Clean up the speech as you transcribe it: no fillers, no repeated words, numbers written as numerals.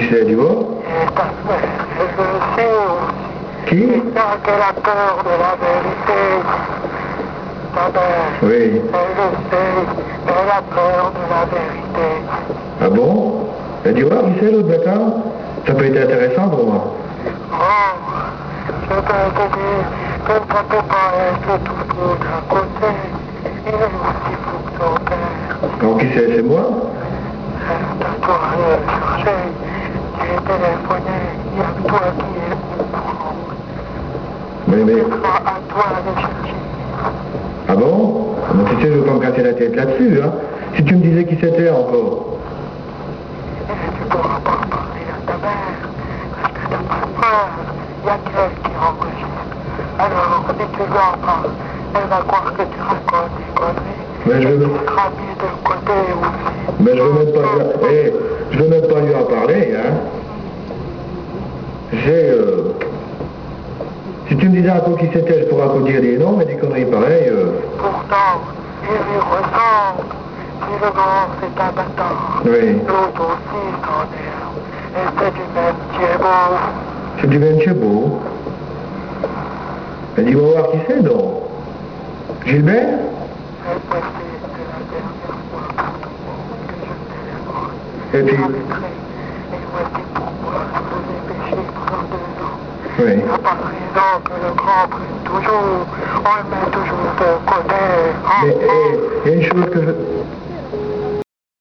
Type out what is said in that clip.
c'est, tu vois? Et ta mère, elle le sait aussi. Qui? C'est ça qu'elle a peur de la vérité. Ta mère, Oui. elle le sait, elle a peur de la vérité. Ah bon? Et tu vois qui c'est l'autre matin? Ça peut être intéressant pour moi. Oh, je peux te dire que ça peut paraître tout beau d'un côté, il est aussi fou que ton père. Alors qui c'est moi? C'est toi à le chercher, j'ai téléphoné, il y a toi qui es au courant. Mais... C'est pas à toi de chercher. Ah bon? Mais tu sais, je veux pas me casser la tête là-dessus, hein. Si tu me disais qui c'était encore. Tu ne pourras pas parler à ta mère, parce que t'as pas peur, il y a qu'elle qui enregistre. Alors, si tu lui en parles, elle va croire que tu racontes des conneries. Mais je veux... Tu seras mis de côté aussi. Mais je veux même pas... je veux même pas lui en parler, hein. Si tu me disais encore qui c'était, je pourrais encore dire des noms, mais des conneries pareilles... Pourtant, il lui ressemble. Si le grand c'est un bâtard, Oui. l'autre aussi c'en est un. Et c'est du même Thiébaut. C'est du même Thiébaut. Mais dis-moi voir qui c'est, donc. Gilbert? Et c'est la dernière fois pour tout le monde que je téléphone. Et puis... Et voici pourquoi je vous ai péché pendant 2 ans. Oui. Il n'y a pas de raison que le grand prenne toujours. On le met toujours de côté. Mais il y a une chose que je...